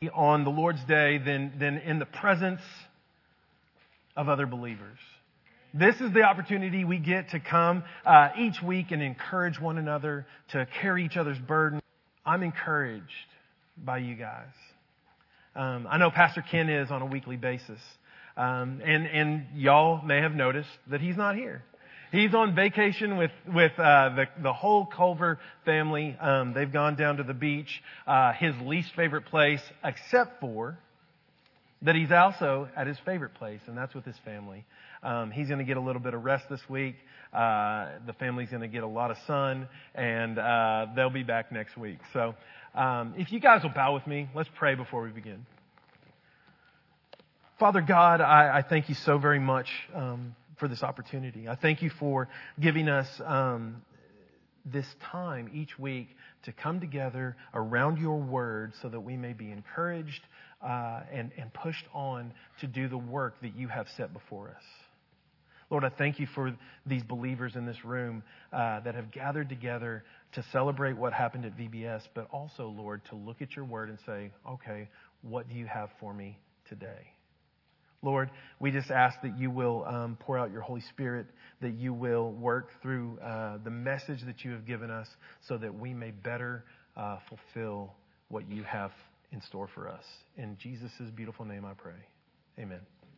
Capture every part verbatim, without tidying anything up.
on the Lord's Day than, than in the presence of other believers. This is the opportunity we get to come uh, each week and encourage one another, to carry each other's burden. I'm encouraged by you guys. Um, I know Pastor Ken is on a weekly basis. Um, and, and y'all may have noticed that he's not here. He's on vacation with, with, uh, the, the whole Culver family. Um, they've gone down to the beach, uh, his least favorite place, except for that he's also at his favorite place, and that's with his family. Um, he's going to get a little bit of rest this week. Uh, the family's going to get a lot of sun, and, uh, they'll be back next week. So, um, if you guys will bow with me, let's pray before we begin. Father God, I, I thank you so very much, um, for this opportunity. I thank you for giving us um, this time each week to come together around your word so that we may be encouraged uh, and, and pushed on to do the work that you have set before us. Lord, I thank you for these believers in this room uh, that have gathered together to celebrate what happened at V B S, but also, Lord, to look at your word and say, okay, what do you have for me today? Lord, we just ask that you will um, pour out your Holy Spirit, that you will work through uh, the message that you have given us so that we may better uh, fulfill what you have in store for us. In Jesus' beautiful name I pray. Amen.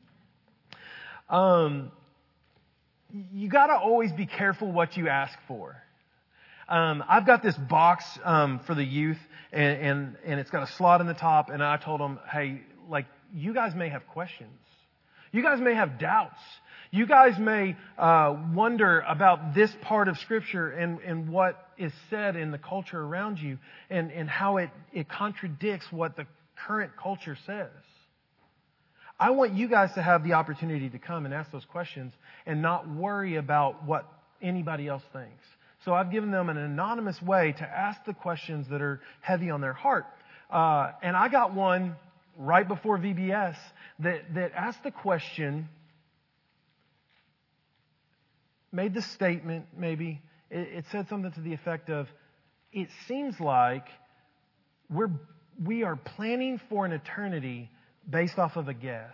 Um, you got to always be careful what you ask for. Um, I've got this box um, for the youth, and, and, and it's got a slot in the top, and I told them, hey, like, you guys may have questions. You guys may have doubts. You guys may uh, wonder about this part of Scripture and, and what is said in the culture around you and, and how it, it contradicts what the current culture says. I want you guys to have the opportunity to come and ask those questions and not worry about what anybody else thinks. So I've given them an anonymous way to ask the questions that are heavy on their heart. Uh, and I got one right before V B S that, that asked the question, made the statement maybe, it, it said something to the effect of, it seems like we're, we are planning for an eternity based off of a guess.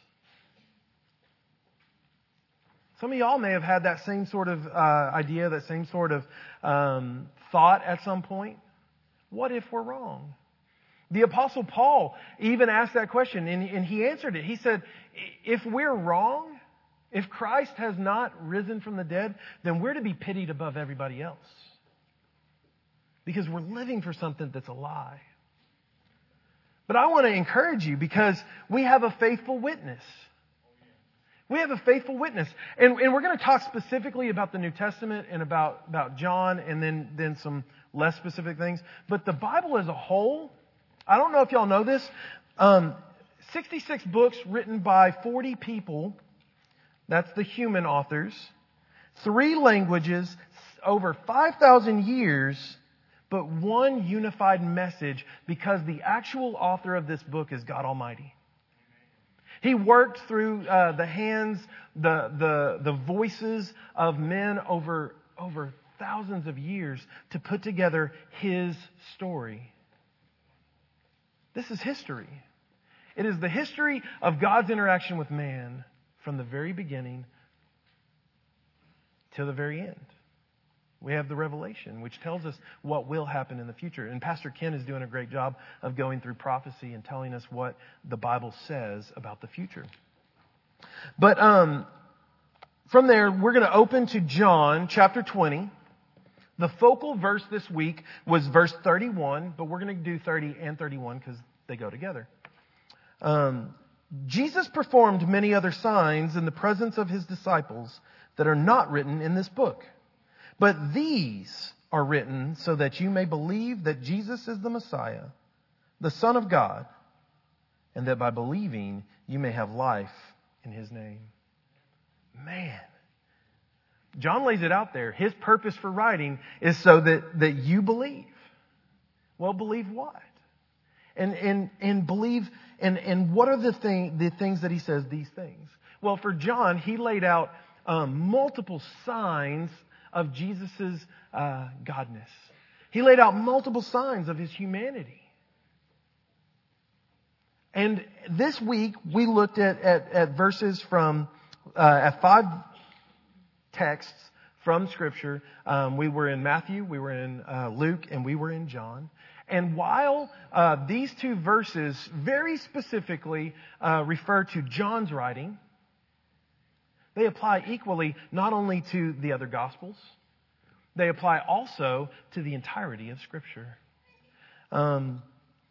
Some of y'all may have had that same sort of uh, idea, that same sort of um, thought at some point. What if we're wrong? The Apostle Paul even asked that question, and, and he answered it. He said, if we're wrong, if Christ has not risen from the dead, then we're to be pitied above everybody else. Because we're living for something that's a lie. But I want to encourage you because we have a faithful witness. We have a faithful witness. And, and we're going to talk specifically about the New Testament and about, about John and then, then some less specific things. But the Bible as a whole, I don't know if y'all know this, um, sixty-six books written by forty people. That's the human authors. Three languages, over five thousand years, but one unified message because the actual author of this book is God Almighty. He worked through uh, the hands, the, the, the voices of men over, over thousands of years to put together His story. This is history. It is the history of God's interaction with man from the very beginning to the very end. We have the Revelation, which tells us what will happen in the future. And Pastor Ken is doing a great job of going through prophecy and telling us what the Bible says about the future. But um, from there, we're going to open to John chapter twenty. The focal verse this week was verse thirty-one, but we're going to do thirty and thirty-one because they go together. Um, Jesus performed many other signs in the presence of His disciples that are not written in this book. But these are written so that you may believe that Jesus is the Messiah, the Son of God, and that by believing you may have life in His name. Man. John lays it out there. His purpose for writing is so that, that you believe. Well, believe what? And and and believe and, and what are the thing the things that he says, these things? Well, for John, he laid out um, multiple signs of Jesus' uh, godness. He laid out multiple signs of His humanity. And this week we looked at, at, at verses from, uh, at five texts from Scripture. Um, we were in Matthew, we were in uh, Luke, and we were in John. And while uh, these two verses very specifically uh, refer to John's writing, they apply equally not only to the other Gospels, they apply also to the entirety of Scripture. Um,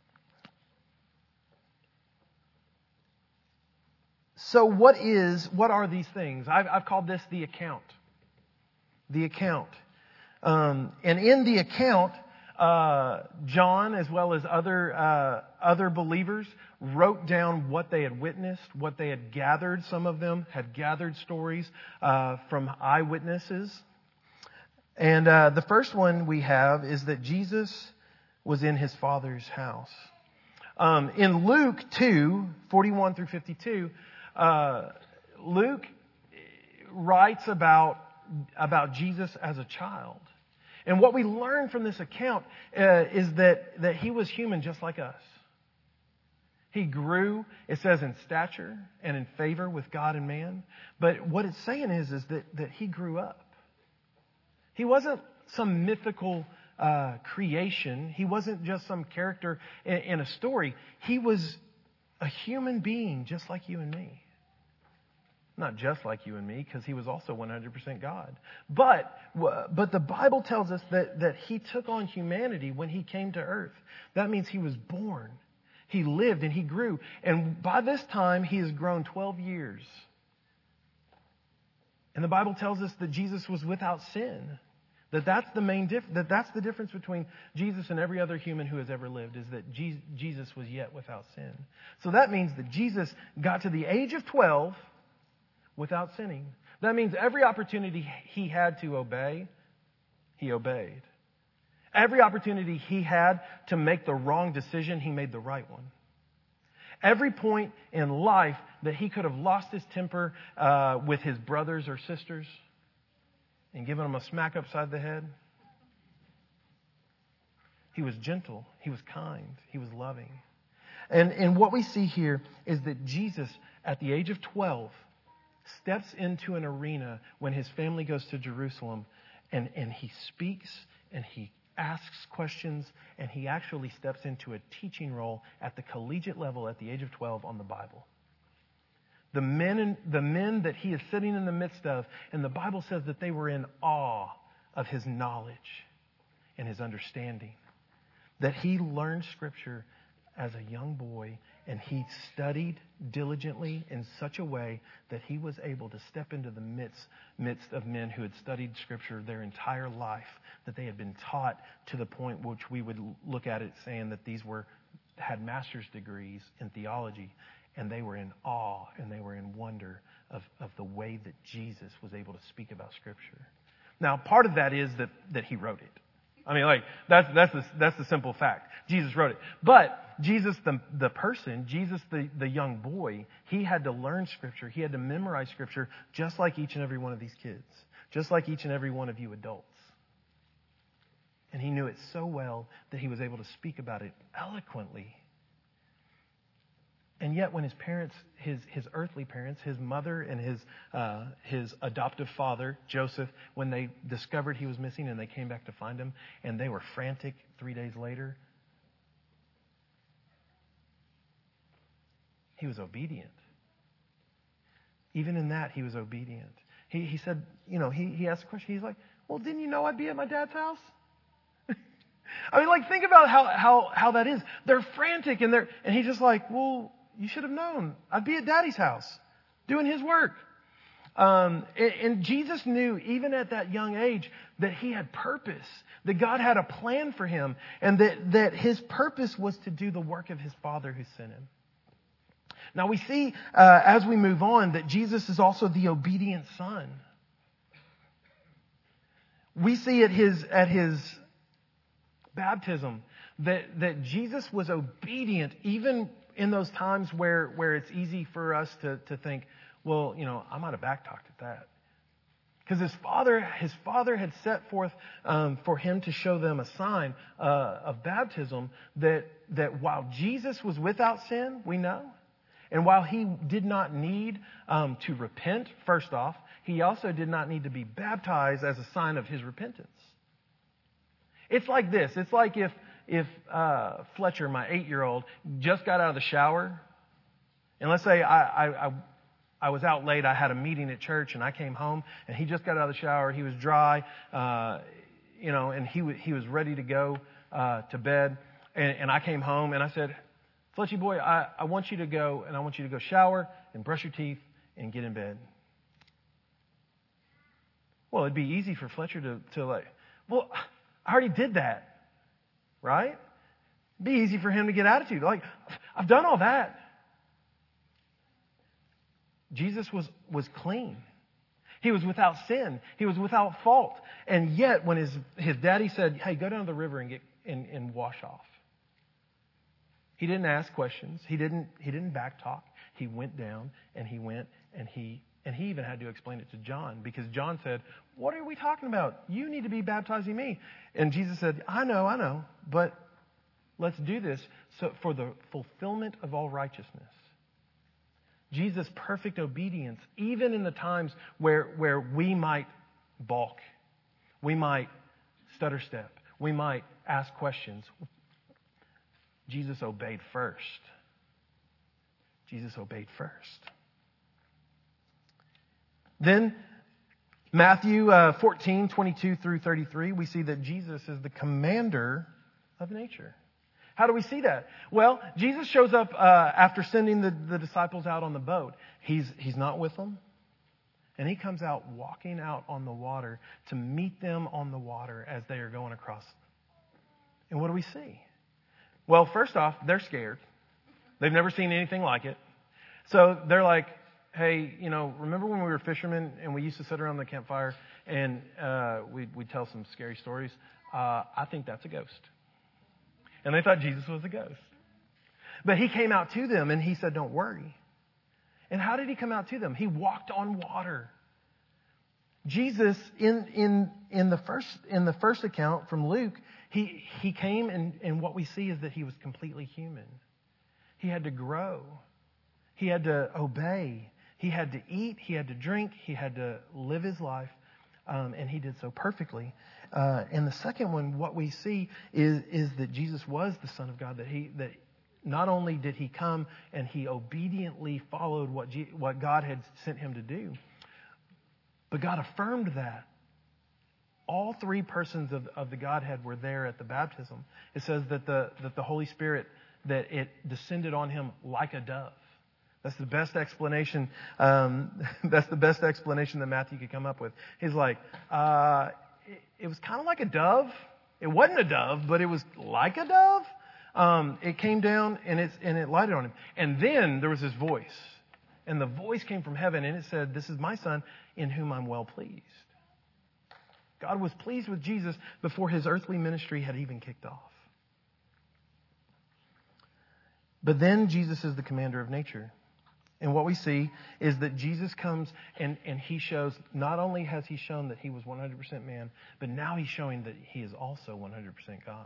so what is, what are these things? I've, I've called this the account. The account. Um, and in the account, uh, John, as well as other, uh, other believers, wrote down what they had witnessed, what they had gathered. Some of them had gathered stories, uh, from eyewitnesses. And, uh, the first one we have is that Jesus was in his Father's house. Um, in Luke two, forty-one through fifty-two, uh, Luke writes about about Jesus as a child. And what we learn from this account uh, is that, that he was human just like us. He grew, it says, in stature and in favor with God and man. But what it's saying is, is that, that he grew up. He wasn't some mythical uh, creation. He wasn't just some character in, in a story. He was a human being just like you and me. Not just like you and me, because he was also one hundred percent God. But, but the Bible tells us that, that he took on humanity when he came to earth. That means he was born. He lived and he grew. And by this time, he has grown twelve years. And the Bible tells us that Jesus was without sin. That that's the main diff- that that's the difference between Jesus and every other human who has ever lived, is that Je- Jesus was yet without sin. So that means that Jesus got to the age of twelve without sinning. That means every opportunity he had to obey, he obeyed. Every opportunity he had to make the wrong decision, he made the right one. Every point in life that he could have lost his temper uh, with his brothers or sisters and given them a smack upside the head, he was gentle, he was kind, he was loving. And, and what we see here is that Jesus, at the age of twelve, steps into an arena when his family goes to Jerusalem, and, and he speaks and he asks questions, and he actually steps into a teaching role at the collegiate level at the age of twelve on the Bible. The men, in, the men that he is sitting in the midst of, and the Bible says that they were in awe of his knowledge and his understanding. That he learned Scripture as a young boy, and he studied diligently in such a way that he was able to step into the midst, midst of men who had studied Scripture their entire life, that they had been taught to the point which we would look at it saying that these were had master's degrees in theology, and they were in awe and they were in wonder of, of the way that Jesus was able to speak about Scripture. Now, part of that is that, that he wrote it. I mean, like, that's, that's the, that's the simple fact. Jesus wrote it. But Jesus, the, the person, Jesus, the, the young boy, he had to learn Scripture. He had to memorize Scripture just like each and every one of these kids. Just like each and every one of you adults. And he knew it so well that he was able to speak about it eloquently. And yet when his parents, his, his earthly parents, his mother and his, uh, his adoptive father, Joseph, when they discovered he was missing and they came back to find him, and they were frantic three days later, he was obedient. Even in that, he was obedient. He, he said, you know, he, he asked a question. He's like, well, didn't you know I'd be at my dad's house? I mean, like, think about how, how, how that is. They're frantic and they're, and he's just like, well, you should have known. I'd be at Daddy's house doing his work. Um, and, and Jesus knew, even at that young age, that he had purpose, that God had a plan for him, and that, that his purpose was to do the work of his Father who sent him. Now we see, uh, as we move on, that Jesus is also the obedient Son. We see at his, at his baptism that, that Jesus was obedient even in those times where, where it's easy for us to, to think, well, you know, I might have backtalked at that. Because his father, his father had set forth um, for him to show them a sign uh, of baptism that, that while Jesus was without sin, we know, and while he did not need um, to repent, first off, he also did not need to be baptized as a sign of his repentance. It's like this. It's like if if uh, Fletcher, my eight-year-old, just got out of the shower, and let's say I, I, I I was out late. I had a meeting at church, and I came home, and he just got out of the shower. He was dry, uh, you know, and he w- he was ready to go uh, to bed. And, and I came home, and I said, Fletchy boy, I, I want you to go, and I want you to go shower and brush your teeth and get in bed. Well, it'd be easy for Fletcher to, to like, well, I already did that, right? It'd be easy for him to get attitude. Like, I've done all that. Jesus was, was clean. He was without sin. He was without fault. And yet, when his, his daddy said, hey, go down to the river and get and, and wash off, he didn't ask questions. He didn't he didn't backtalk. He went down and he went and he and he even had to explain it to John, because John said, what are we talking about? You need to be baptizing me. And Jesus said, I know, I know, but let's do this so for the fulfillment of all righteousness. Jesus' perfect obedience, even in the times where, where we might balk, we might stutter step, we might ask questions, Jesus obeyed first. Jesus obeyed first. Then, Matthew uh, fourteen, twenty-two through thirty-three, we see that Jesus is the commander of nature. How do we see that? Well, Jesus shows up uh, after sending the, the disciples out on the boat. He's, he's not with them. And he comes out walking out on the water to meet them on the water as they are going across. And what do we see? Well, first off, they're scared. They've never seen anything like it. So they're like, hey, you know, remember when we were fishermen and we used to sit around the campfire and uh, we'd, we'd tell some scary stories? Uh, I think that's a ghost. And they thought Jesus was a ghost. But he came out to them and he said, don't worry. And how did he come out to them? He walked on water. Jesus, in in in the first in the first account from Luke, he he came and, and what we see is that he was completely human. He had to grow. He had to obey. He had to eat. He had to drink. He had to live his life. Um, and he did so perfectly. Uh, and the second one, what we see is is that Jesus was the Son of God. That he that not only did he come and he obediently followed what G, what God had sent him to do, but God affirmed that. All three persons of, of the Godhead were there at the baptism. It says that the that the Holy Spirit, that it descended on him like a dove. That's the best explanation. Um, that's the best explanation that Matthew could come up with. He's like, uh, it, it was kind of like a dove. It wasn't a dove, but it was like a dove. Um, it came down and it's and it lighted on him. And then there was this voice, and the voice came from heaven, and it said, "This is my Son, in whom I'm well pleased." God was pleased with Jesus before his earthly ministry had even kicked off. But then Jesus is the commander of nature. And what we see is that Jesus comes and, and he shows, not only has he shown that he was one hundred percent man, but now he's showing that he is also one hundred percent God.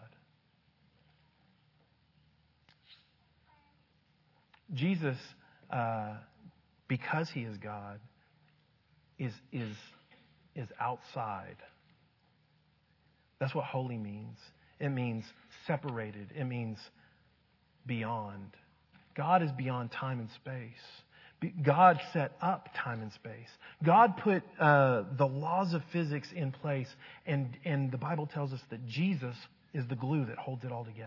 Jesus, uh, because he is God, is is is outside. That's what holy means. It means separated. It means beyond. God is beyond time and space. God set up time and space. God put uh, the laws of physics in place, and, and the Bible tells us that Jesus is the glue that holds it all together.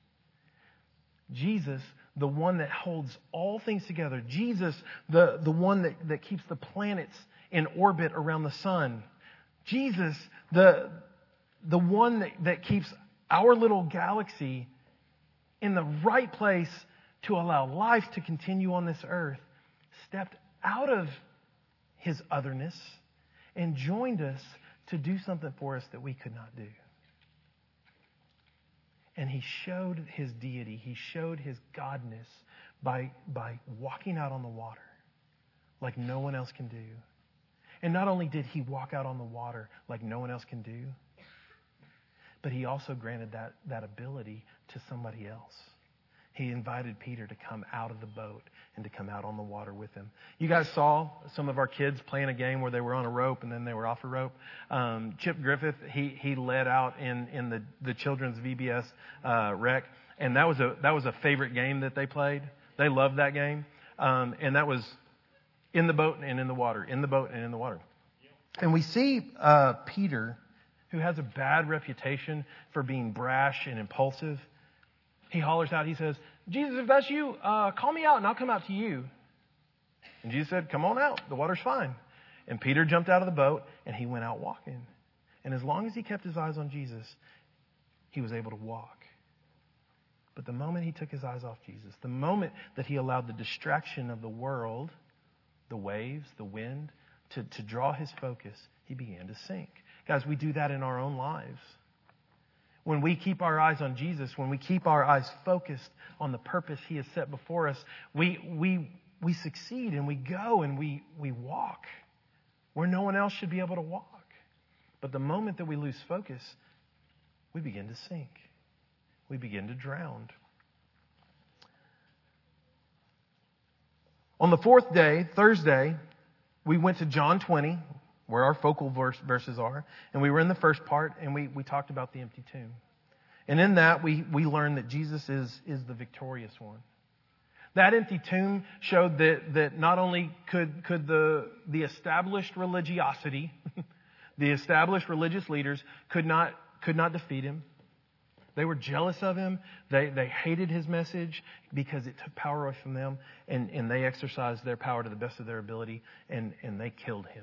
Jesus, the one that holds all things together. Jesus, the, the one that, that keeps the planets in orbit around the sun. Jesus, the, the one that, that keeps our little galaxy in the right place to allow life to continue on this earth, stepped out of his otherness and joined us to do something for us that we could not do. And he showed his deity, he showed his godness by, by walking out on the water like no one else can do. And not only did he walk out on the water like no one else can do, but he also granted that, that ability to somebody else. he invited Peter to come out of the boat and to come out on the water with him. You guys saw some of our kids playing a game where they were on a rope and then they were off a rope. Um, Chip Griffith, he he led out in, in the, the children's V B S uh, rec, and that was a that was a favorite game that they played. They loved that game, um, and that was in the boat and in the water, in the boat and in the water. And we see uh, Peter, who has a bad reputation for being brash and impulsive. He hollers out, he says, Jesus, if that's you, uh, call me out and I'll come out to you. And Jesus said, come on out. The water's fine. And Peter jumped out of the boat and he went out walking. And as long as he kept his eyes on Jesus, he was able to walk. But the moment he took his eyes off Jesus, the moment that he allowed the distraction of the world, the waves, the wind, to, to draw his focus, he began to sink. Guys, we do that in our own lives. When we keep our eyes on Jesus, when we keep our eyes focused on the purpose he has set before us, we we we succeed and we go and we, we walk where no one else should be able to walk. But the moment that we lose focus, we begin to sink. We begin to drown. On the fourth day, Thursday, we went to John twenty, where our focal verse, verses are. And we were in the first part, and we, we talked about the empty tomb. And in that, we, we learned that Jesus is, is the victorious one. That empty tomb showed that, that not only could, could the, the established religiosity, the established religious leaders could not, could not defeat him. They were jealous of him. They, they hated his message because it took power away from them. And, and they exercised their power to the best of their ability, and, and they killed him.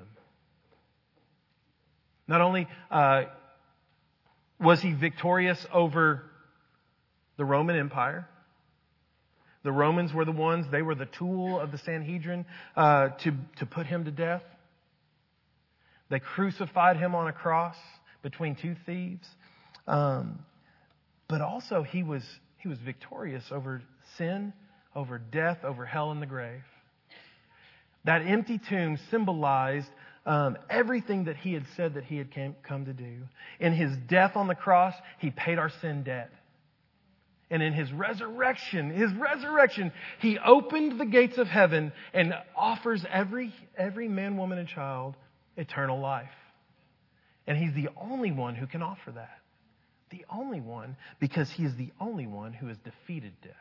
Not only uh, was he victorious over the Roman Empire, the Romans were the ones, they were the tool of the Sanhedrin uh, to, to put him to death. They crucified him on a cross between two thieves. Um, but also he was, he was victorious over sin, over death, over hell and the grave. That empty tomb symbolized Um, everything that he had said that he had came, come to do. In his death on the cross, he paid our sin debt. And in his resurrection, his resurrection, he opened the gates of heaven and offers every, every man, woman, and child eternal life. And he's the only one who can offer that. The only one, because he is the only one who has defeated death.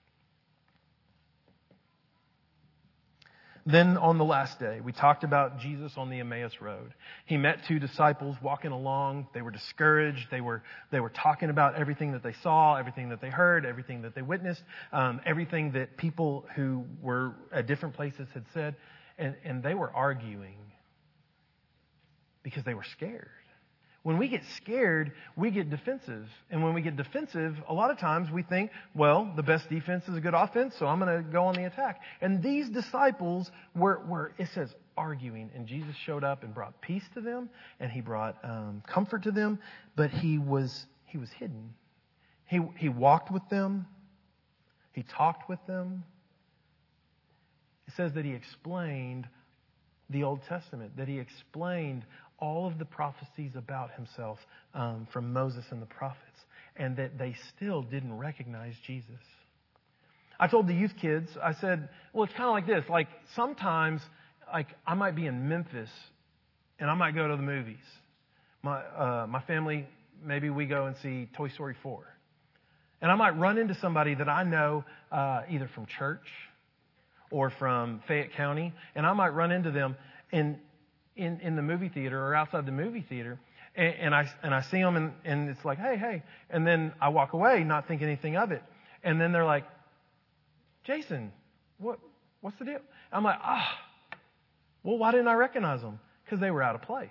Then on the last day, we talked about Jesus on the Emmaus Road. He met two disciples walking along. They were discouraged. They were they were talking about everything that they saw, everything that they heard, everything that they witnessed, um, everything that people who were at different places had said. And, and they were arguing because they were scared. When we get scared, we get defensive. And when we get defensive, a lot of times we think, well, the best defense is a good offense, so I'm going to go on the attack. And these disciples were, were, it says, arguing. And Jesus showed up and brought peace to them, and he brought um, comfort to them, but he was he was hidden. He, he walked with them. He talked with them. It says that he explained the Old Testament, that he explained all of the prophecies about himself um, from Moses and the prophets, and that they still didn't recognize Jesus. I told the youth kids, I said, well, it's kind of like this. Like sometimes, like I might be in Memphis, and I might go to the movies. My uh, my family, maybe we go and see Toy Story four, and I might run into somebody that I know uh, either from church or from Fayette County, and I might run into them and. In, in the movie theater or outside the movie theater, and, and I and I see them, and, and it's like, hey, hey, and then I walk away, not thinking anything of it, and then they're like, Jason, what what's the deal? I'm like, ah, well, why didn't I recognize them? Because they were out of place,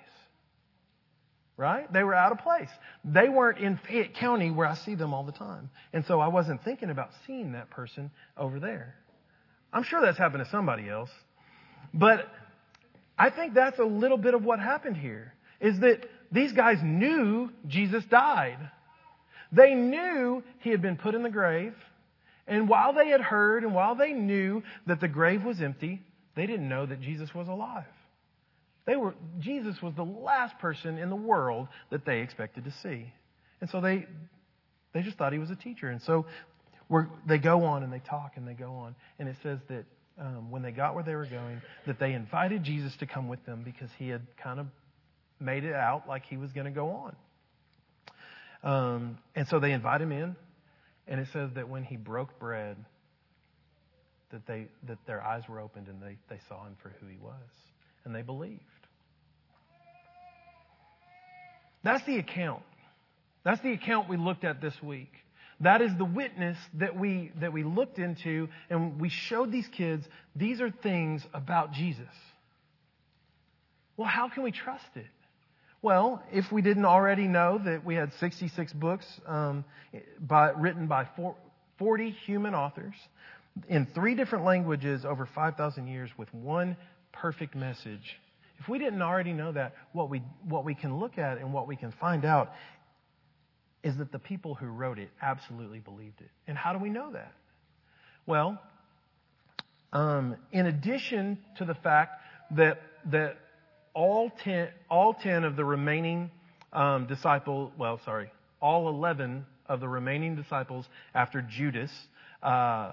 right? They were out of place. They weren't in Fayette County where I see them all the time, and so I wasn't thinking about seeing that person over there. I'm sure that's happened to somebody else, but I think that's a little bit of what happened here, is that these guys knew Jesus died. They knew he had been put in the grave. And while they had heard and while they knew that the grave was empty, they didn't know that Jesus was alive. They were, Jesus was the last person in the world that they expected to see. And so they, they just thought he was a teacher. And so we're, they go on and they talk and they go on. And it says that um, when they got where they were going, that they invited Jesus to come with them because he had kind of made it out like he was going to go on. Um, and so they invite him in. And it says that when he broke bread, that they that their eyes were opened and they, they saw him for who he was. And they believed. That's the account. That's the account we looked at this week. That is the witness that we that we looked into, and we showed these kids, these are things about Jesus. Well, how can we trust it? Well, if we didn't already know that we had sixty-six books um, by, written by four, forty human authors in three different languages over five thousand years with one perfect message. If we didn't already know that, what we what we can look at and what we can find out is that the people who wrote it absolutely believed it. And how do we know that? Well, um, in addition to the fact that that all ten all ten of the remaining um, disciples, well, sorry, all eleven of the remaining disciples after Judas uh,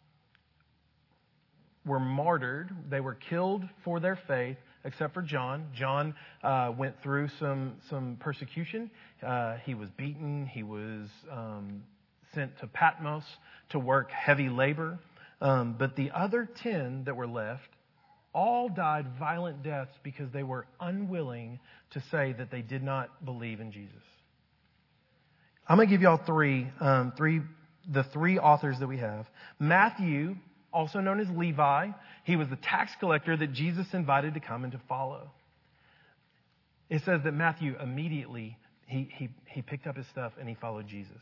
were martyred. They were killed for their faith. Except for John. John uh, went through some some persecution. Uh, he was beaten. He was um, sent to Patmos to work heavy labor. Um, but the other ten that were left all died violent deaths because they were unwilling to say that they did not believe in Jesus. I'm going to give y'all three, um, three, the three authors that we have. Matthew, also known as Levi. He was the tax collector that Jesus invited to come and to follow. It says that Matthew immediately, he, he, he picked up his stuff and he followed Jesus.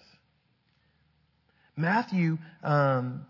Matthew um,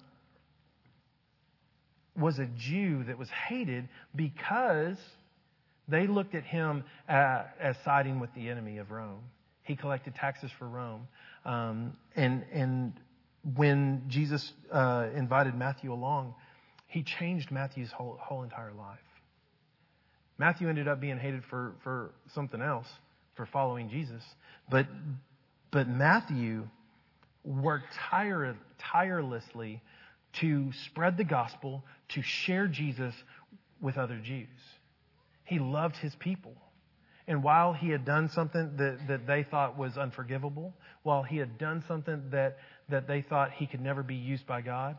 was a Jew that was hated because they looked at him uh, as siding with the enemy of Rome. He collected taxes for Rome. Um, and, and when Jesus uh, invited Matthew along, he changed Matthew's whole, whole entire life. Matthew ended up being hated for, for something else, for following Jesus. But, but Matthew worked tire, tirelessly to spread the gospel, to share Jesus with other Jews. He loved his people. And while he had done something that, that they thought was unforgivable, while he had done something that, that they thought he could never be used by God,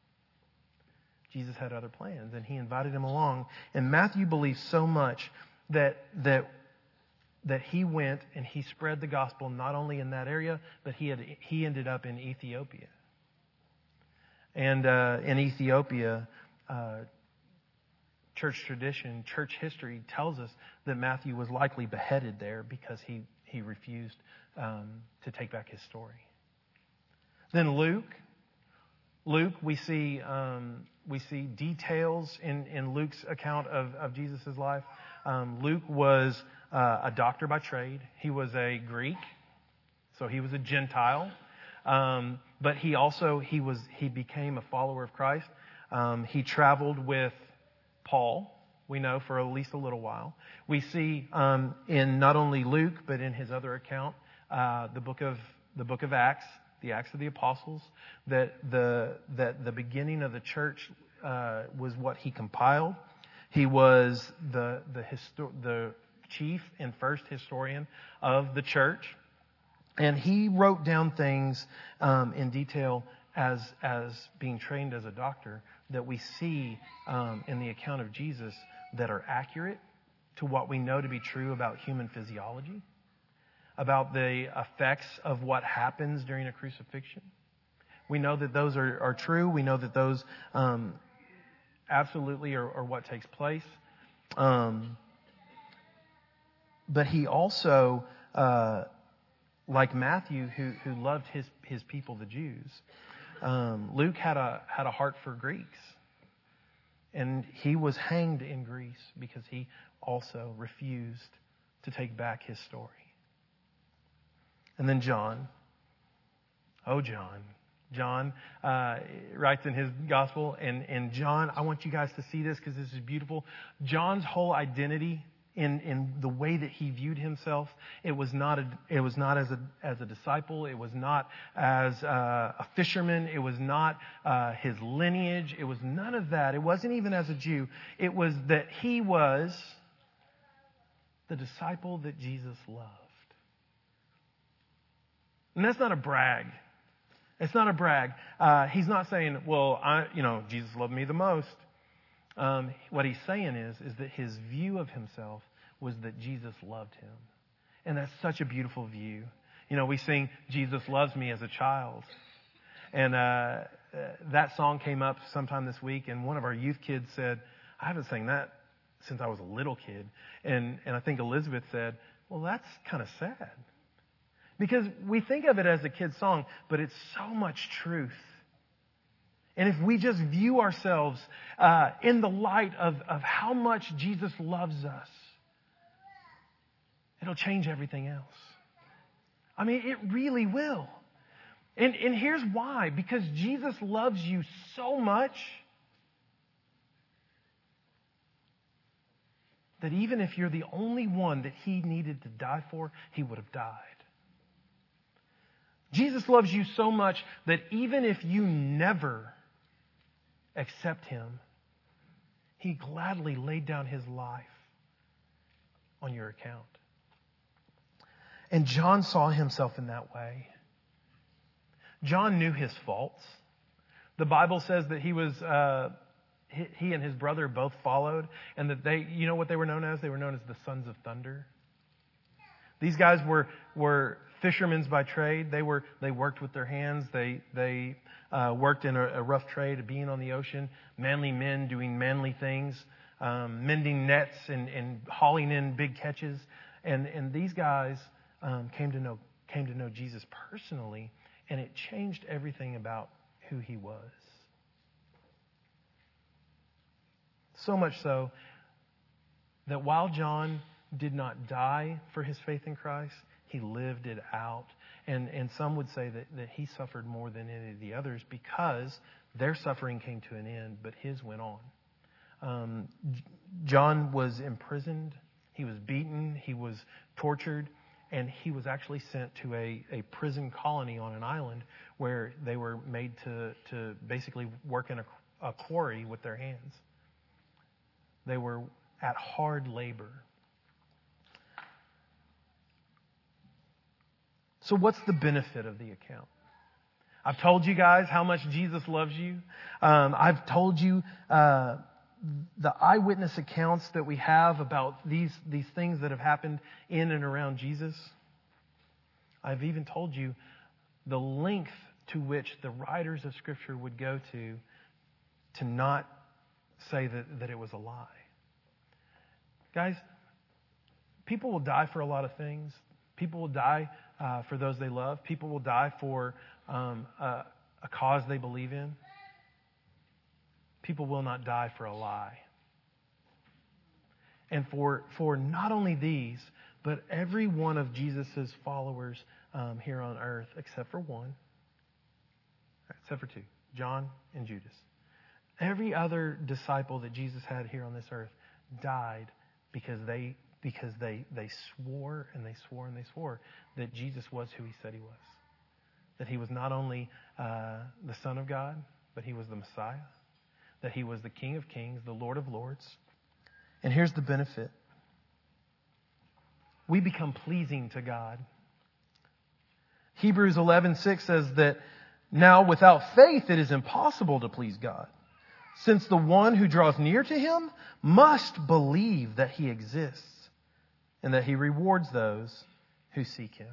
Jesus had other plans, and he invited him along. And Matthew believed so much that that that he went and he spread the gospel not only in that area, but he had he ended up in Ethiopia. And uh, in Ethiopia, uh, church tradition, church history tells us that Matthew was likely beheaded there because he he refused um, to take back his story. Then Luke. Luke, we see um, we see details in, in Luke's account of, of Jesus' life. Um, Luke was uh, a doctor by trade. He was a Greek, so he was a Gentile. Um, but he also he was he became a follower of Christ. Um, he traveled with Paul, we know, for at least a little while. We see um, in not only Luke but in his other account, uh, the book of the book of Acts. The Acts of the Apostles, that the that the beginning of the church uh, was what he compiled. He was the the histo- the chief and first historian of the church, and he wrote down things um, in detail as as being trained as a doctor that we see um, in the account of Jesus that are accurate to what we know to be true about human physiology, about the effects of what happens during a crucifixion. We know that those are, are true. We know that those um, absolutely are, are what takes place. Um, but he also, uh, like Matthew, who, who loved his, his people, the Jews, um, Luke had a had a heart for Greeks. And he was hanged in Greece because he also refused to take back his story. And then John. Oh, John. John uh, writes in his gospel. And, and John, I want you guys to see this because this is beautiful. John's whole identity in, in the way that he viewed himself. It was not a, it was not as a, as a disciple. It was not as a, a fisherman. It was not uh, his lineage. It was none of that. It wasn't even as a Jew. It was that he was the disciple that Jesus loved. And that's not a brag. It's not a brag. Uh, he's not saying, well, I, you know, Jesus loved me the most. Um, what he's saying is, is that his view of himself was that Jesus loved him. And that's such a beautiful view. You know, we sing, Jesus loves me as a child. And uh, uh, that song came up sometime this week, and one of our youth kids said, I haven't sang that since I was a little kid. And, and I think Elizabeth said, well, that's kind of sad. Because we think of it as a kid's song, but it's so much truth. And if we just view ourselves uh, in the light of, of how much Jesus loves us, it'll change everything else. I mean, it really will. And, and here's why. Because Jesus loves you so much that even if you're the only one that he needed to die for, he would have died. Jesus loves you so much that even if you never accept him, he gladly laid down his life on your account. And John saw himself in that way. John knew his faults. The Bible says that he was, uh, he, he and his brother both followed, and that they, you know what they were known as? They were known as the sons of thunder. These guys were, were fishermen by trade. They were, they worked with their hands. They, they, uh, worked in a, a rough trade of being on the ocean. Manly men doing manly things, um, mending nets and, and hauling in big catches. And, and these guys, um, came to know, came to know Jesus personally, and it changed everything about who he was. So much so that while John did not die for his faith in Christ, he lived it out. And, and some would say that, that he suffered more than any of the others because their suffering came to an end, but his went on. Um, John was imprisoned. He was beaten. He was tortured. And he was actually sent to a, a prison colony on an island where they were made to, to basically work in a, a quarry with their hands. They were at hard labor. So what's the benefit of the account? I've told you guys how much Jesus loves you. Um, I've told you uh, the eyewitness accounts that we have about these, these things that have happened in and around Jesus. I've even told you the length to which the writers of Scripture would go to to not say that, that it was a lie. Guys, people will die for a lot of things. People will die uh, for those they love. People will die for um, a, a cause they believe in. People will not die for a lie. And for, for not only these, but every one of Jesus' followers um, here on earth, except for one, except for two, John and Judas. Every other disciple that Jesus had here on this earth died because they because they, they swore and they swore and they swore that Jesus was who he said he was. That he was not only uh, the Son of God, but he was the Messiah. That he was the King of Kings, the Lord of Lords. And here's the benefit. We become pleasing to God. Hebrews eleven six says that now without faith it is impossible to please God, since the one who draws near to him must believe that he exists and that he rewards those who seek him.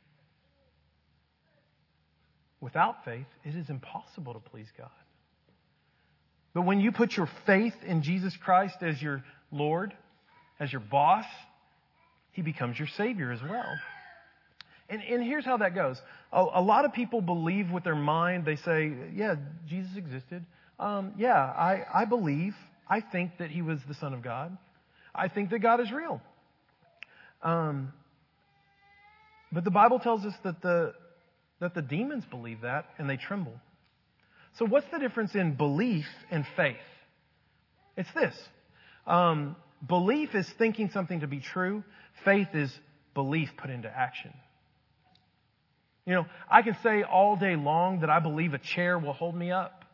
Without faith, it is impossible to please God. But when you put your faith in Jesus Christ as your Lord, as your boss, he becomes your Savior as well. And, and here's how that goes. A, a lot of people believe with their mind, they say, yeah, Jesus existed. Um, yeah, I, I believe. I think that he was the Son of God. I think that God is real. Um, but the Bible tells us that the that the demons believe that and they tremble. So what's the difference in belief and faith? It's this. Um, belief is thinking something to be true. Faith is belief put into action. You know, I can say all day long that I believe a chair will hold me up.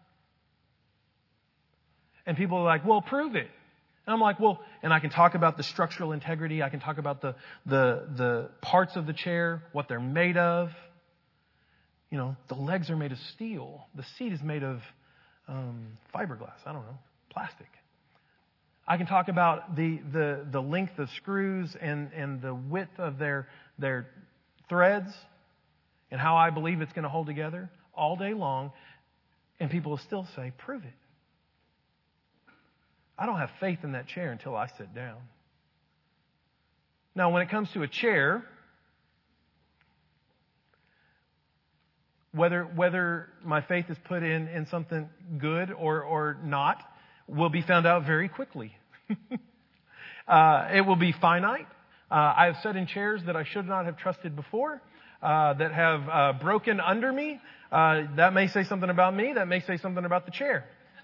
And people are like, well, prove it. And I'm like, well, and I can talk about the structural integrity. I can talk about the, the, the parts of the chair, what they're made of. You know, the legs are made of steel. The seat is made of um, fiberglass. I don't know, plastic. I can talk about the, the, the length of screws and, and the width of their, their threads and how I believe it's going to hold together all day long. And people will still say, prove it. I don't have faith in that chair until I sit down. Now, when it comes to a chair, whether whether my faith is put in, in something good or, or not will be found out very quickly. uh, it will be finite. Uh, I have sat in chairs that I should not have trusted before, uh, that have uh, broken under me. Uh, that may say something about me. That may say something about the chair.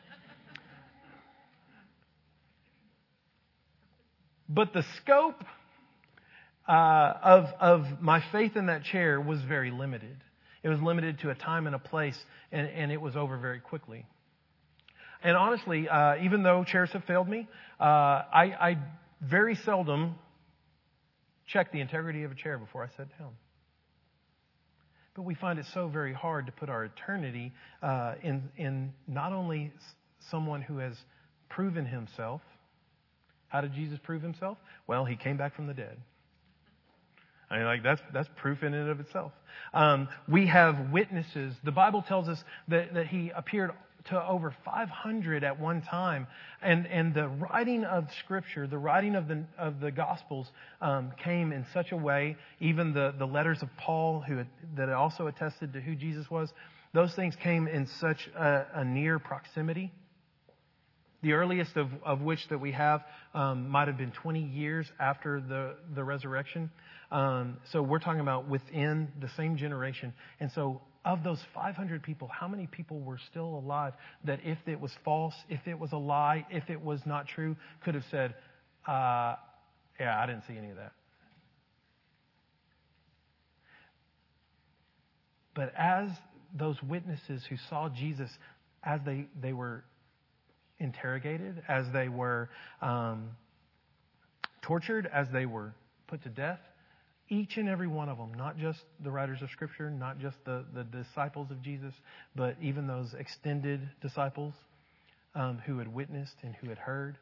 But the scope uh, of of my faith in that chair was very limited. It was limited to a time and a place, and, and it was over very quickly. And honestly, uh, even though chairs have failed me, uh, I, I very seldom check the integrity of a chair before I sit down. But we find it so very hard to put our eternity uh, in in not only someone who has proven himself. How did Jesus prove himself? Well, he came back from the dead. I mean, like that's that's proof in and of itself. Um, we have witnesses. The Bible tells us that, that he appeared to over five hundred at one time, and and the writing of Scripture, the writing of the of the Gospels, um, came in such a way. Even the the letters of Paul, who had, that also attested to who Jesus was, those things came in such a, a near proximity. The earliest of, of which that we have um, might have been twenty years after the, the resurrection. Um, so we're talking about within the same generation. And so of those five hundred people, how many people were still alive that if it was false, if it was a lie, if it was not true, could have said, uh, yeah, I didn't see any of that. But as those witnesses who saw Jesus, as they, they were interrogated, as they were um, tortured, as they were put to death, each and every one of them, not just the writers of Scripture, not just the, the disciples of Jesus, but even those extended disciples um, who had witnessed and who had heard,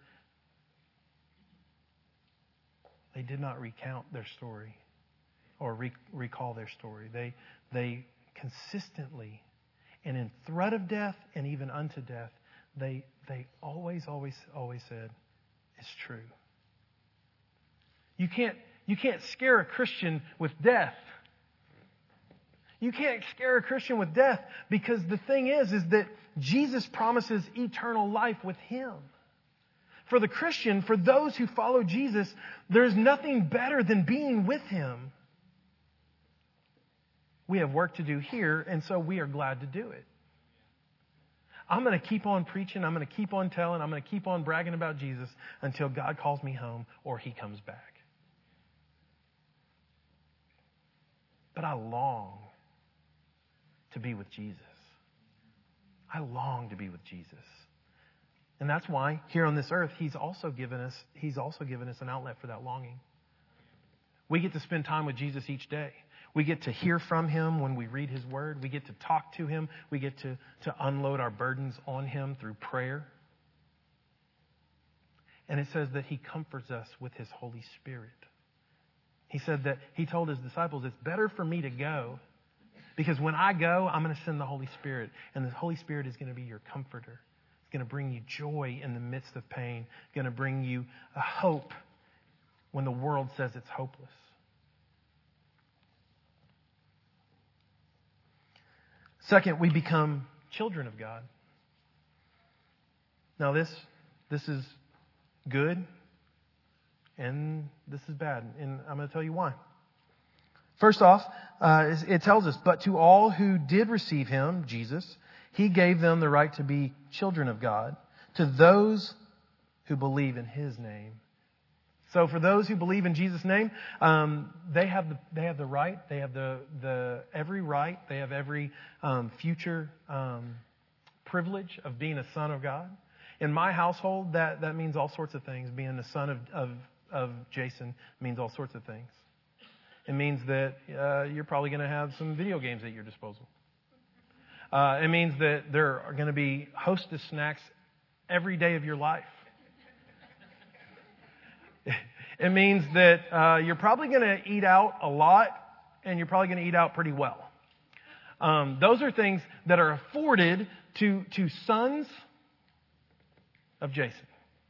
they did not recount their story or re- recall their story. They, they consistently, and in threat of death and even unto death, They they always, always, always said, it's true. You can't you can't scare a Christian with death. You can't scare a Christian with death because the thing is, is that Jesus promises eternal life with him. For the Christian, for those who follow Jesus, there's nothing better than being with him. We have work to do here, and so we are glad to do it. I'm going to keep on preaching. I'm going to keep on telling. I'm going to keep on bragging about Jesus until God calls me home or he comes back. But I long to be with Jesus. I long to be with Jesus. And that's why here on this earth, he's also given us, he's also given us an outlet for that longing. We get to spend time with Jesus each day. We get to hear from him when we read his word. We get to talk to him. We get to, to unload our burdens on him through prayer. And it says that he comforts us with his Holy Spirit. He said that he told his disciples, it's better for me to go because when I go, I'm going to send the Holy Spirit. And the Holy Spirit is going to be your comforter. It's going to bring you joy in the midst of pain. It's going to bring you a hope when the world says it's hopeless. Second, we become children of God. Now this, this is good and this is bad. And I'm going to tell you why. First off, uh, it tells us, but to all who did receive him, Jesus, he gave them the right to be children of God, to those who believe in his name, So for those who believe in Jesus' name, um, they have the they have the right, they have the the every right, they have every um, future um, privilege of being a son of God. In my household, that, that means all sorts of things. Being the son of, of of Jason means all sorts of things. It means that uh, you're probably going to have some video games at your disposal. Uh, it means that there are going to be Hostess snacks every day of your life. It means that uh, you're probably going to eat out a lot, and you're probably going to eat out pretty well. Um, those are things that are afforded to, to sons of Jason.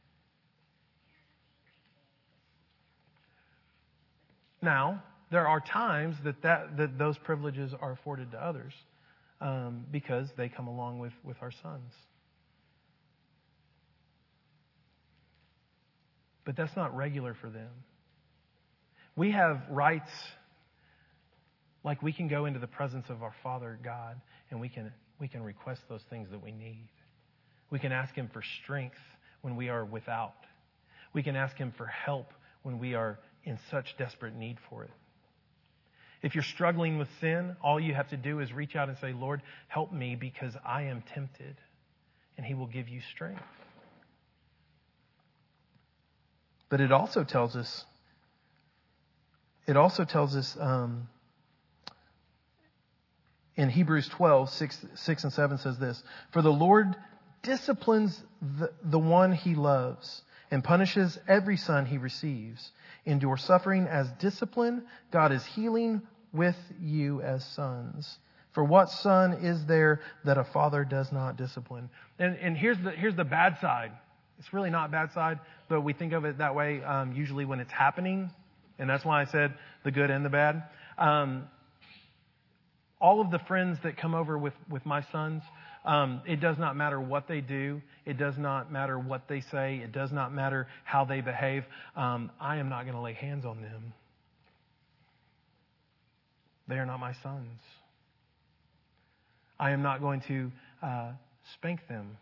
Now, there are times that, that, that those privileges are afforded to others um, because they come along with, with our sons. But that's not regular for them. We have rights, like we can go into the presence of our Father God and we can we can request those things that we need. We can ask Him for strength when we are without. We can ask Him for help when we are in such desperate need for it. If you're struggling with sin, all you have to do is reach out and say, Lord, help me because I am tempted. And He will give you strength. But it also tells us, it also tells us um, in Hebrews twelve, six, six and seven says this, for the Lord disciplines the, the one He loves and punishes every son He receives. Endure suffering as discipline. God is healing with you as sons. For what son is there that a father does not discipline? And, and here's the here's the bad side. It's really not bad side, but we think of it that way um, usually when it's happening. And that's why I said the good and the bad. Um, all of the friends that come over with, with my sons, um, it does not matter what they do. It does not matter what they say. It does not matter how they behave. Um, I am not going to lay hands on them. They are not my sons. I am not going to uh, spank them.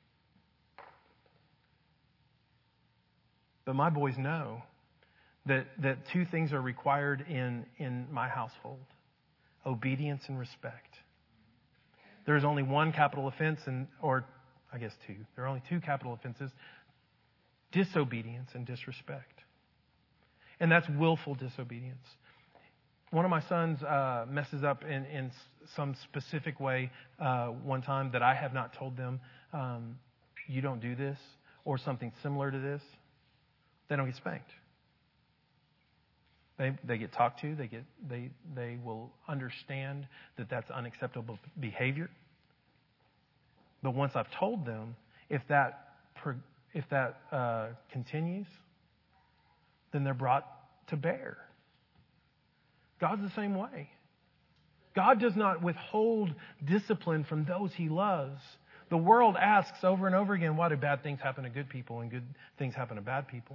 But my boys know that, that two things are required in, in my household. Obedience and respect. There is only one capital offense, and or I guess two. There are only two capital offenses. Disobedience and disrespect. And that's willful disobedience. One of my sons uh, messes up in, in some specific way uh, one time that I have not told them, um, you don't do this, or something similar to this. They don't get spanked. They they get talked to. They get they they will understand that that's unacceptable behavior. But once I've told them, if that if that uh, continues, then they're brought to bear. God's the same way. God does not withhold discipline from those He loves. The world asks over and over again, why do bad things happen to good people and good things happen to bad people?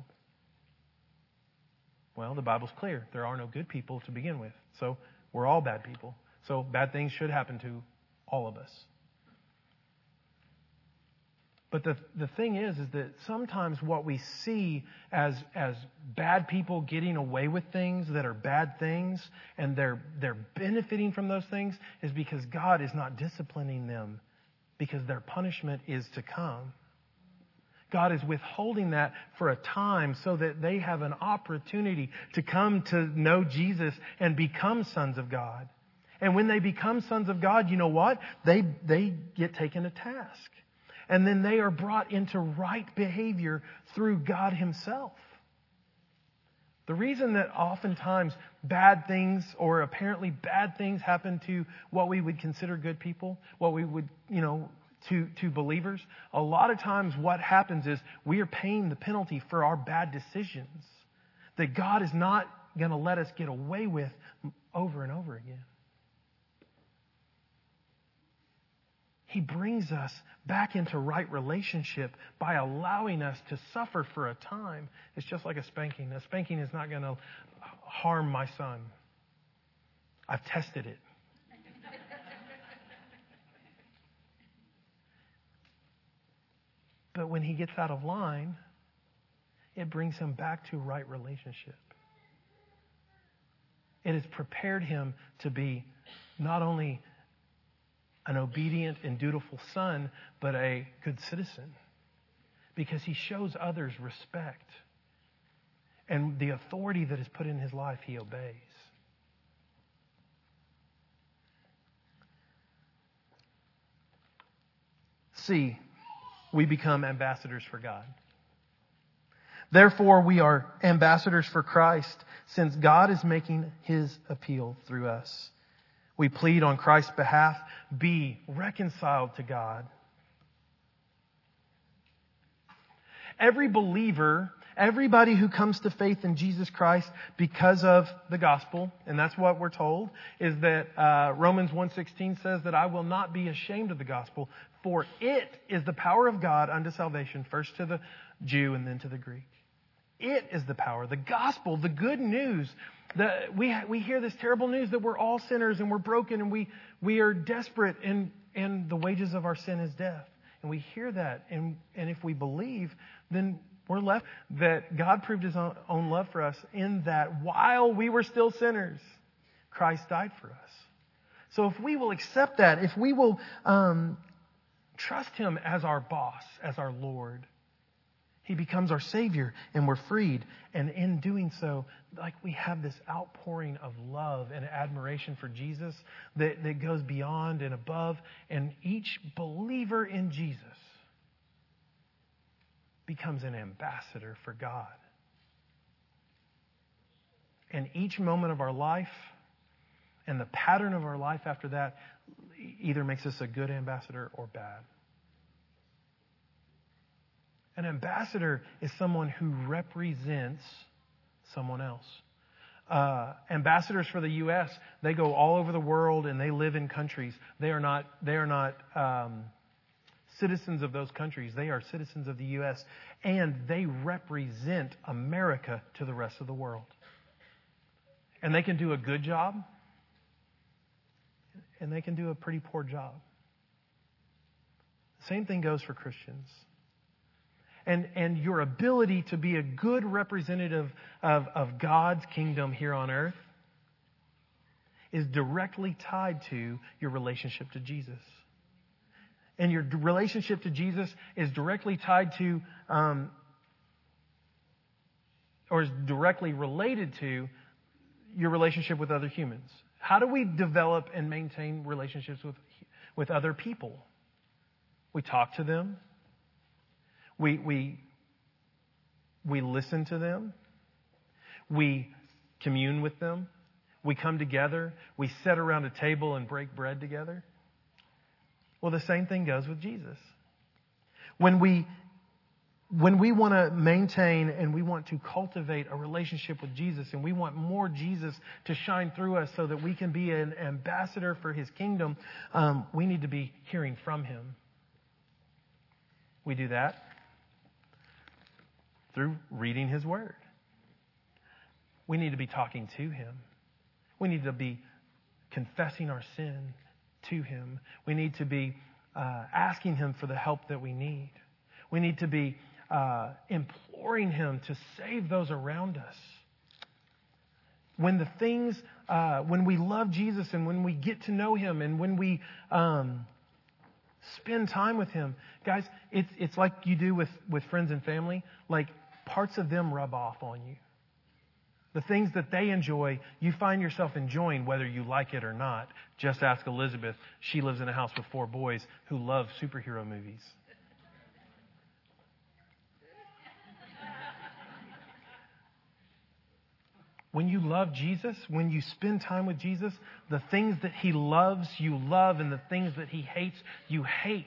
Well, the Bible's clear. There are no good people to begin with. So we're all bad people. So bad things should happen to all of us. But the the thing is, is that sometimes what we see as as bad people getting away with things that are bad things, and they're they're benefiting from those things, is because God is not disciplining them, because their punishment is to come. God is withholding that for a time so that they have an opportunity to come to know Jesus and become sons of God. And when they become sons of God, you know what? They they get taken to task. And then they are brought into right behavior through God Himself. The reason that oftentimes bad things or apparently bad things happen to what we would consider good people, what we would, you know, to, to believers, a lot of times what happens is we are paying the penalty for our bad decisions that God is not going to let us get away with over and over again. He brings us back into right relationship by allowing us to suffer for a time. It's just like a spanking. A spanking is not going to harm my son. I've tested it. But when he gets out of line, it brings him back to right relationship. It has prepared him to be not only an obedient and dutiful son, but a good citizen. Because he shows others respect. And the authority that is put in his life, he obeys. C, we become ambassadors for God. Therefore, we are ambassadors for Christ, since God is making his appeal through us. We plead on Christ's behalf, be reconciled to God. Every believer, everybody who comes to faith in Jesus Christ because of the gospel, and that's what we're told, is that uh, Romans one sixteen says that I will not be ashamed of the gospel, for it is the power of God unto salvation, first to the Jew and then to the Greek. It is the power, the gospel, the good news. The, we we hear this terrible news that we're all sinners and we're broken and we we are desperate and and the wages of our sin is death. And we hear that, and and if we believe, then we're left that God proved his own, own love for us in that while we were still sinners, Christ died for us. So if we will accept that, if we will um, trust him as our boss, as our Lord, he becomes our Savior and we're freed. And in doing so, like we have this outpouring of love and admiration for Jesus that, that goes beyond and above. And each believer in Jesus becomes an ambassador for God. And each moment of our life and the pattern of our life after that either makes us a good ambassador or bad. An ambassador is someone who represents someone else. Uh, ambassadors for the U S, they go all over the world and they live in countries. They are not, they are not um, citizens of those countries. They are citizens of the U S and they represent America to the rest of the world. And they can do a good job and they can do a pretty poor job. Same thing goes for Christians. And, and your ability to be a good representative of, of God's kingdom here on earth is directly tied to your relationship to Jesus. And your relationship to Jesus is directly tied to, um, or is directly related to your relationship with other humans. How do we develop and maintain relationships with, with other people? We talk to them. We, we, we listen to them. We commune with them. We come together. We sit around a table and break bread together. Well, the same thing goes with Jesus. When we, when we want to maintain and we want to cultivate a relationship with Jesus and we want more Jesus to shine through us so that we can be an ambassador for his kingdom, um, we need to be hearing from him. We do that through reading his word. We need to be talking to him. We need to be confessing our sin to him. We need to be uh, asking him for the help that we need. We need to be uh, imploring him to save those around us. When the things, uh, when we love Jesus and when we get to know him and when we um, spend time with him, guys, it's it's like you do with, with friends and family. Like, parts of them rub off on you. The things that they enjoy, you find yourself enjoying whether you like it or not. Just ask Elizabeth. She lives in a house with four boys who love superhero movies. When you love Jesus, when you spend time with Jesus, the things that he loves, you love, and the things that he hates, you hate.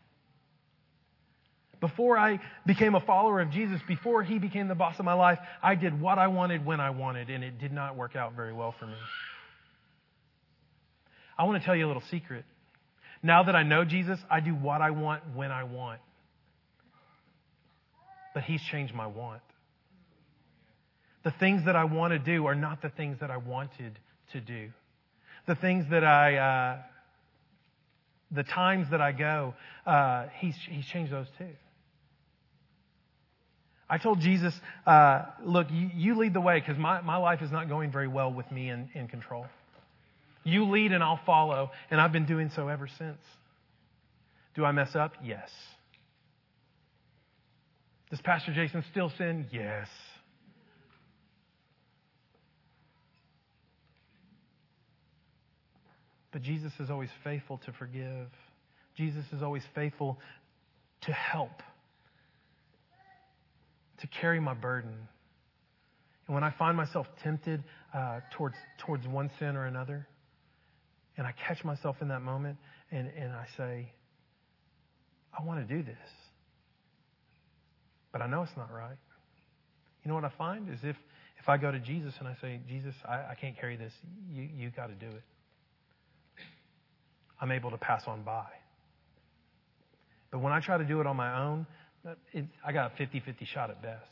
Before I became a follower of Jesus, before he became the boss of my life, I did what I wanted when I wanted, and it did not work out very well for me. I want to tell you a little secret. Now that I know Jesus, I do what I want when I want. But he's changed my want. The things that I want to do are not the things that I wanted to do. The things that I, uh, the times that I go, uh, he's, he's changed those too. I told Jesus, uh, look, you, you lead the way because my, my life is not going very well with me in, in control. You lead and I'll follow, and I've been doing so ever since. Do I mess up? Yes. Does Pastor Jason still sin? Yes. But Jesus is always faithful to forgive. Jesus is always faithful to help, to carry my burden. And when I find myself tempted uh, towards towards one sin or another, and I catch myself in that moment, and, and I say, I want to do this, but I know it's not right. You know what I find is if, if I go to Jesus and I say, Jesus, I, I can't carry this. You, you got to do it. I'm able to pass on by. But when I try to do it on my own, it, I got a fifty-fifty shot at best.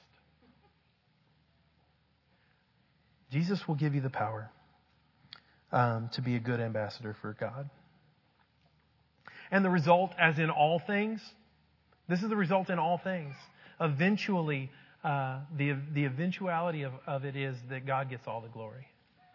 Jesus will give you the power um, to be a good ambassador for God. And the result, as in all things, this is the result in all things. Eventually, uh, the the eventuality of, of it is that God gets all the glory.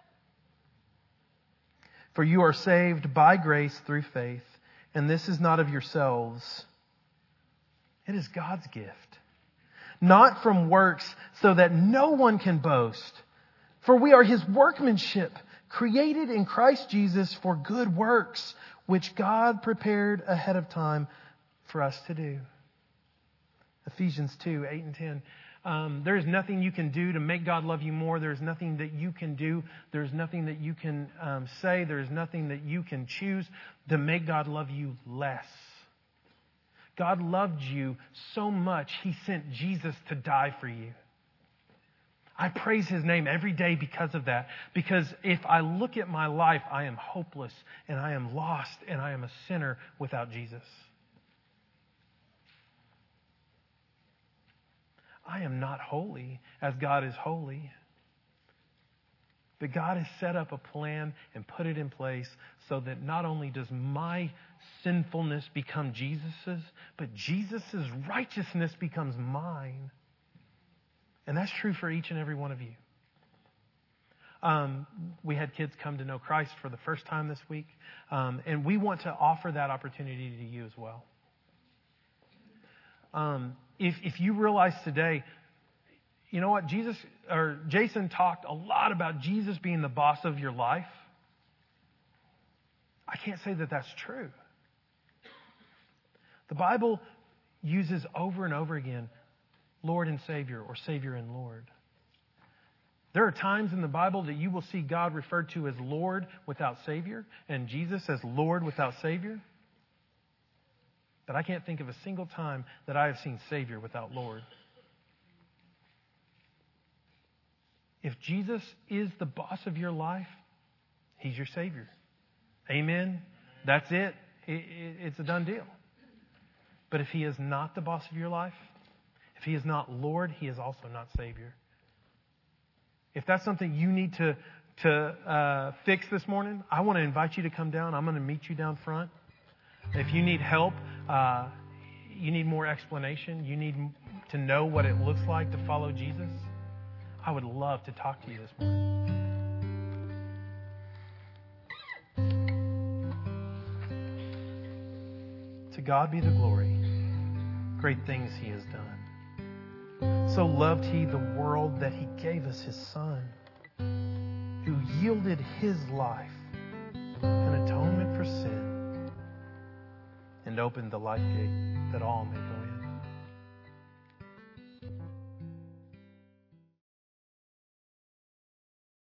For you are saved by grace through faith, and this is not of yourselves. It is God's gift, not from works, so that no one can boast. For we are His workmanship, created in Christ Jesus for good works, which God prepared ahead of time for us to do. Ephesians two, eight and ten. Um, there is nothing you can do to make God love you more. There is nothing that you can do. There is nothing that you can um, say. There is nothing that you can choose to make God love you less. God loved you so much, He sent Jesus to die for you. I praise His name every day because of that. Because if I look at my life, I am hopeless and I am lost and I am a sinner without Jesus. I am not holy as God is holy. But God has set up a plan and put it in place so that not only does my sinfulness become Jesus's, but Jesus's righteousness becomes mine. And that's true for each and every one of you. Um, we had kids come to know Christ for the first time this week. Um, and we want to offer that opportunity to you as well. Um, if, if you realize today, you know what, Jesus or Jason talked a lot about Jesus being the boss of your life. I can't say that that's true. The Bible uses over and over again Lord and Savior or Savior and Lord. There are times in the Bible that you will see God referred to as Lord without Savior and Jesus as Lord without Savior. But I can't think of a single time that I have seen Savior without Lord. If Jesus is the boss of your life, He's your Savior. Amen? That's it. It's a done deal. But if He is not the boss of your life, if He is not Lord, He is also not Savior. If that's something you need to, to uh, fix this morning, I want to invite you to come down. I'm going to meet you down front. If you need help, uh, you need more explanation, you need to know what it looks like to follow Jesus, I would love to talk to you this morning. To God be the glory. Great things He has done. So loved He the world that He gave us His Son, who yielded His life an atonement for sin and opened the life gate that all may